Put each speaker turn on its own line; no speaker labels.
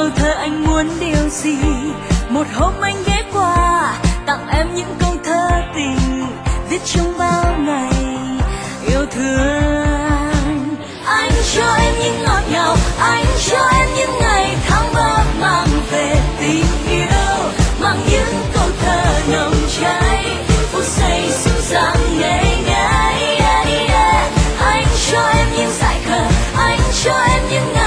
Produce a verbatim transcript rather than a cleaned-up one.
câu thơ anh muốn điều gì, một hôm anh ghé qua tặng em những câu thơ tình viết trong bao ngày yêu thương. Anh cho em những ngọt ngào, anh cho em những ngày tháng mơ mang về tình yêu, mang những câu thơ nồng cháy phút giây dịu dàng ngày ngày. Anh cho em những dại khờ, anh cho em những ngày